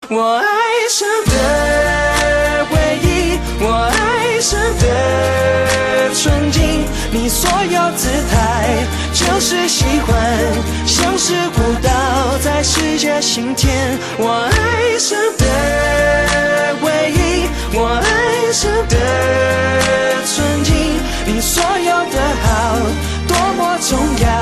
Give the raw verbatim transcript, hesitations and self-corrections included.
我爱上的唯一，我爱上的纯净，你所有姿态就是喜欢，像是舞蹈在世界心田。我爱上的唯一，我爱上的纯净，你所有的好多么重要。